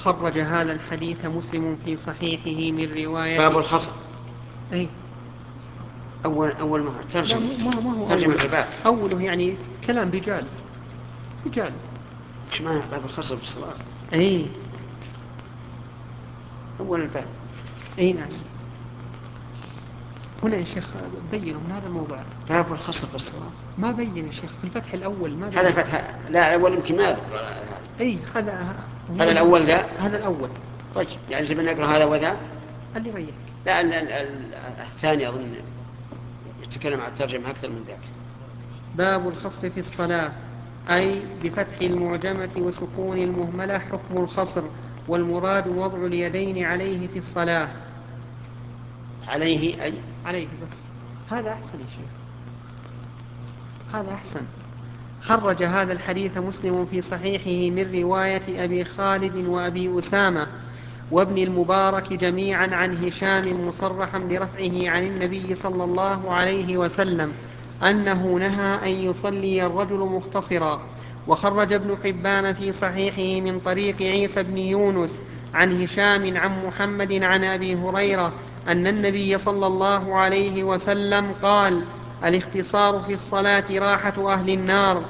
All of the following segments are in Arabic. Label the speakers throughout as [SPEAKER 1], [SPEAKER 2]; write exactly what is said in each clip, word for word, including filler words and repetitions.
[SPEAKER 1] خرج هذا الحديث مسلم في صحيحه من رواية
[SPEAKER 2] باب الخصم.
[SPEAKER 1] أي
[SPEAKER 2] أول أول ما ترجم
[SPEAKER 1] ما ما هو
[SPEAKER 2] ترجم
[SPEAKER 1] أول.
[SPEAKER 2] الباب
[SPEAKER 1] أوله يعني كلام رجال رجال.
[SPEAKER 2] إيش معنى باب الخصم في الصلاة؟
[SPEAKER 1] أي
[SPEAKER 2] أول الباب.
[SPEAKER 1] أي نعم. هنا يا شيخ بينوا من هذا الموضوع.
[SPEAKER 2] باب الخصم في الصلاة
[SPEAKER 1] ما بين يا شيخ في الفتح الأول ما بين.
[SPEAKER 2] هذا فتح لا الأول يمكن ما يذكر هذا.
[SPEAKER 1] أي هذا
[SPEAKER 2] هذا الأول ذا.
[SPEAKER 1] هذا الأول.
[SPEAKER 2] طيب يعني جبنا نقرأ هذا وذا.
[SPEAKER 1] اللي يريح.
[SPEAKER 2] لا ال ال ال الثاني أظن يتكلم عن الترجمة أكثر من ذاك.
[SPEAKER 1] باب الخصر في الصلاة، أي بفتح المعجمة وسكون المهملة حكم الخصر، والمراد وضع اليدين عليه في الصلاة.
[SPEAKER 2] عليه أي
[SPEAKER 1] عليه بس. هذا أحسن يا شيخ، هذا أحسن. خرج هذا الحديث مسلم في صحيحه من رواية أبي خالد وأبي أسامة وابن المبارك جميعا عن هشام مصرحا برفعه عن النبي صلى الله عليه وسلم أنه نهى أن يصلي الرجل مختصرا. وخرج ابن حبان في صحيحه من طريق عيسى بن يونس عن هشام عن محمد عن أبي هريرة أن النبي صلى الله عليه وسلم قال: الاختصار في الصلاة راحة أهل النار.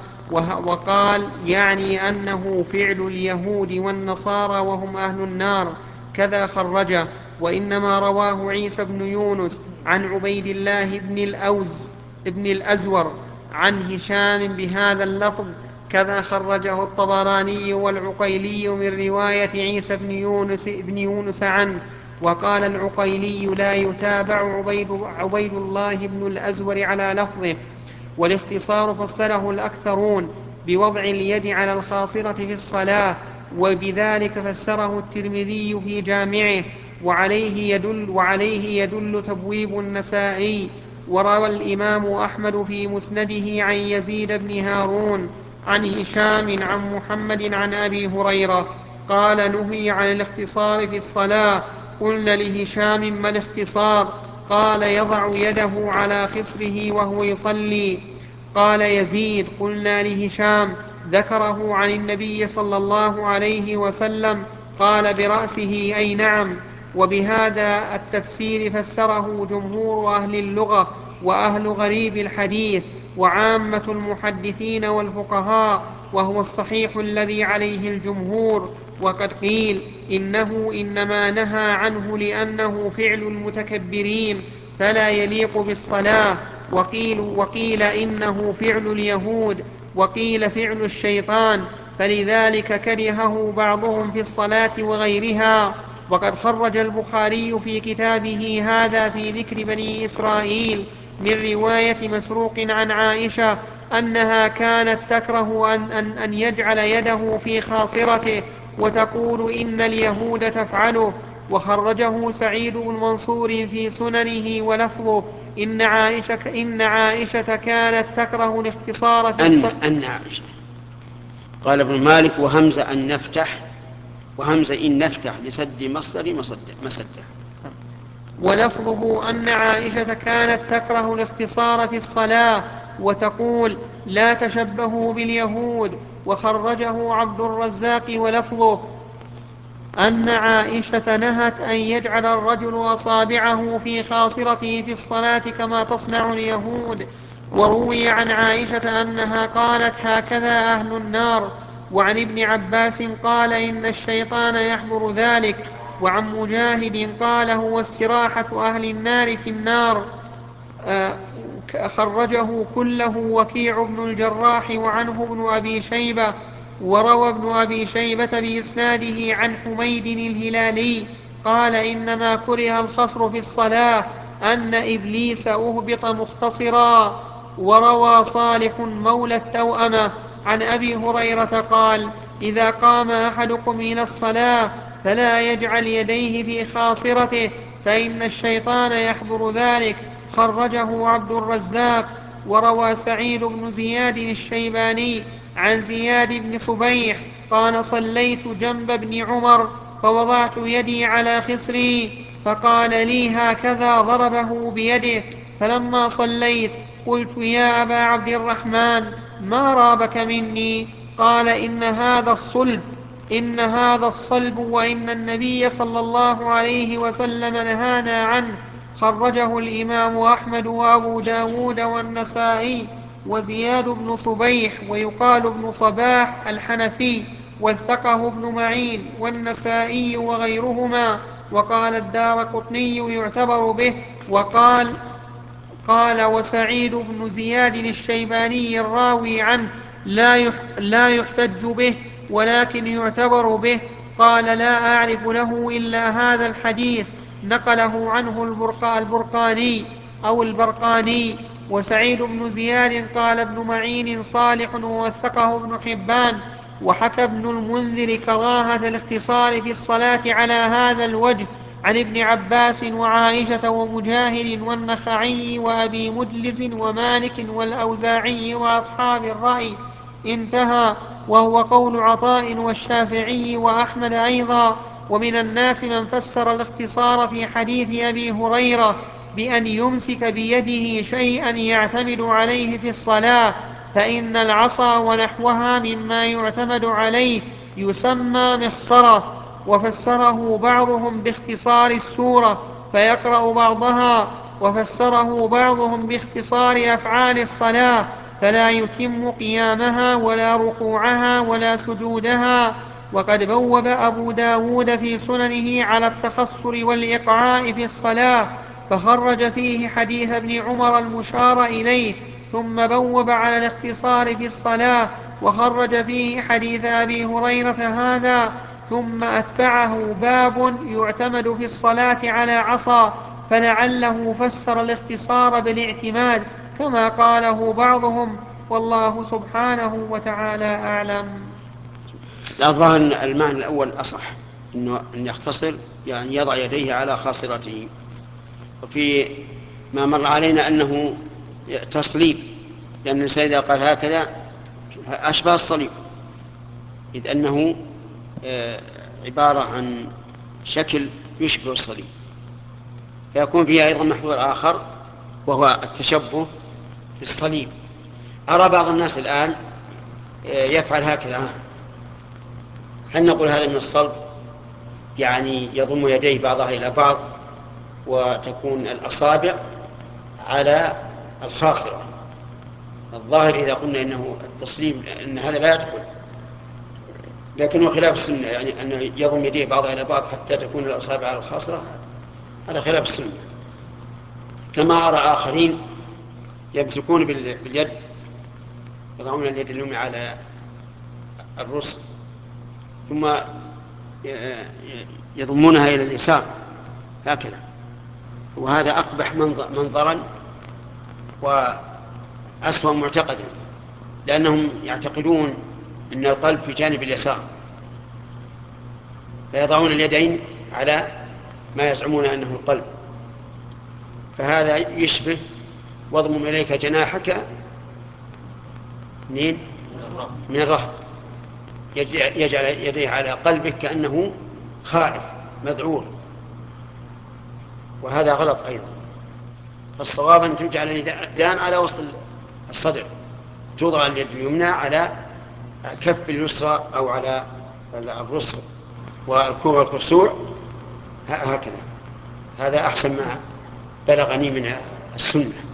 [SPEAKER 1] وقال يعني أنه فعل اليهود والنصارى وهم أهل النار. كذا خرجه. وإنما رواه عيسى بن يونس عن عبيد الله بن الأوز ابن الأزور عن هشام بهذا اللفظ. كذا خرجه الطبراني والعقيلي من رواية عيسى بن يونس, بن يونس عنه. وقال العقيلي لا يتابع عبيد, عبيد الله بن الأزور على لفظه. والاختصار فسره الأكثرون بوضع اليد على الخاصرة في الصلاة، وبذلك فسره الترمذي في جامعه، وعليه يدل, وعليه يدل تبويب النسائي. وروى الإمام أحمد في مسنده عن يزيد بن هارون عن هشام عن محمد عن أبي هريرة قال: نهي عن الاختصار في الصلاة. قلنا لهشام: ما الاختصار؟ قال: يضع يده على خصره وهو يصلي. قال يزيد: قلنا لهشام: ذكره عن النبي صلى الله عليه وسلم. قال: برأسه أي نعم. وبهذا التفسير فسره جمهور أهل اللغة وأهل غريب الحديث وعامة المحدثين والفقهاء، وهو الصحيح الذي عليه الجمهور. وقد قيل إنه إنما نهى عنه لأنه فعل المتكبرين فلا يليق بالصلاة. وقيل, وقيل إنه فعل اليهود، وقيل فعل الشيطان، فلذلك كرهه بعضهم في الصلاة وغيرها. وقد خرج البخاري في كتابه هذا في ذكر بني إسرائيل من رواية مسروق عن عائشة أنها كانت تكره أن, أن, أن يجعل يده في خاصرته وتقول إن اليهود تفعله. وخرجه سعيد بن منصور في سننه ولفظه: إن عائشة, إن عائشة كانت تكره الاختصار في
[SPEAKER 2] أن
[SPEAKER 1] الصلاة.
[SPEAKER 2] أن عائشة. قال ابن مالك: وهمزة أن نفتح، وهمزة إن نفتح لسد مصدر مسده.
[SPEAKER 1] ولفظه أن عائشة كانت تكره الاختصار في الصلاة وتقول: لا تشبهوا باليهود. وخرجه عبد الرزاق ولفظه أن عائشة نهت أن يجعل الرجل أصابعه في خاصرته في الصلاة كما تصنع اليهود. وروي عن عائشة أنها قالت: هكذا أهل النار. وعن ابن عباس قال: إن الشيطان يحضر ذلك. وعن مجاهد قال: هو استراحة أهل النار في النار. آه خرجه كله وكيع بن الجراح وعنه ابن أبي شيبة. وروى ابن أبي شيبة بإسناده عن حميد الهلالي قال: إنما كره الخصر في الصلاة أن إبليس أهبط مختصرا. وروى صالح مولى التوأمة عن أبي هريرة قال: إذا قام أحدكم إلى الصلاة فلا يجعل يديه في خاصرته فإن الشيطان يحضر ذلك. خرجه عبد الرزاق. وروى سعيد بن زياد الشيباني عن زياد بن صبيح قال: صليت جنب ابن عمر فوضعت يدي على خصري فقال لي: هكذا ضربه بيده. فلما صليت قلت: يا أبا عبد الرحمن ما رابك مني؟ قال: إن هذا الصلب إن هذا الصلب وإن النبي صلى الله عليه وسلم نهانا عنه. خرجه الإمام أحمد وأبو داود والنسائي وزياد بن صبيح ويقال ابن صباح الحنفي، وثقه ابن معين والنسائي وغيرهما. وقال الدارقطني يعتبر به. وقال قال وسعيد بن زياد الشيباني الراوي عنه لا لا يحتج به ولكن يعتبر به. قال لا أعرف له إلا هذا الحديث نقله عنه البرقاني أو البرقاني. وسعيد بن زياد قال ابن معين صالح ووثقه ابن حبان. وحكى ابن المنذر كراهة الاختصار في الصلاة على هذا الوجه عن ابن عباس وعائشة ومجاهد والنخعي وأبي مدلز ومالك والأوزاعي وأصحاب الرأي. انتهى. وهو قول عطاء والشافعي وأحمد أيضا. ومن الناس من فسر الاختصار في حديث أبي هريرة بأن يمسك بيده شيئا يعتمد عليه في الصلاة، فإن العصا ونحوها مما يعتمد عليه يسمى مخصرة. وفسره بعضهم باختصار السورة فيقرأ بعضها، وفسره بعضهم باختصار أفعال الصلاة فلا يتم قيامها ولا ركوعها ولا سجودها. وقد بوب أبو داود في سننه على التخصر والإقعاء في الصلاة، فخرج فيه حديث ابن عمر المشار إليه، ثم بوب على الاختصار في الصلاة وخرج فيه حديث أبي هريرة هذا، ثم أتبعه باب يعتمد في الصلاة على عصا، فلعله فسر الاختصار بالاعتماد كما قاله بعضهم، والله سبحانه وتعالى أعلم.
[SPEAKER 2] الظاهر أن المعنى الأول أصح، إنه أن يختصر يعني يضع يديه على خاصرته. وفي ما مر علينا أنه تصليب، لأن الإنسان إذا قال هكذا أشبه الصليب، إذ أنه عبارة عن شكل يشبه الصليب، فيكون فيها أيضا محظور آخر وهو التشبه في الصليب. أرى بعض الناس الآن يفعل هكذا، هل نقول هذا من الصلب؟ يعني يضم يديه بعضها إلى بعض وتكون الأصابع على الخاصرة. الظاهر إذا قلنا إنه التصليب أن هذا لا يدخل، لكنه خلاف السنة، يعني أنه يضم يديه بعضها إلى بعض حتى تكون الأصابع على الخاصرة، هذا خلاف السنة. كما أرى آخرين يمسكون باليد، يضعون اليد اليمنى على الرسل ثم يضمونها إلى اليسار هكذا، وهذا أقبح منظرا وأسوأ معتقدا، لأنهم يعتقدون أن القلب في جانب اليسار، فيضعون اليدين على ما يزعمون أنه القلب، فهذا يشبه واضمم إليك جناحك منين؟ من الرهب، يجعل يديه على قلبك كأنه خائف مذعور، وهذا غلط أيضا. فالصواب أن تجعل اليدان على وسط الصدر، توضع اليد اليمنى على كف اليسرى أو على الرسغ والكوع والكسوع هكذا. هذا أحسن ما بلغني من السنة.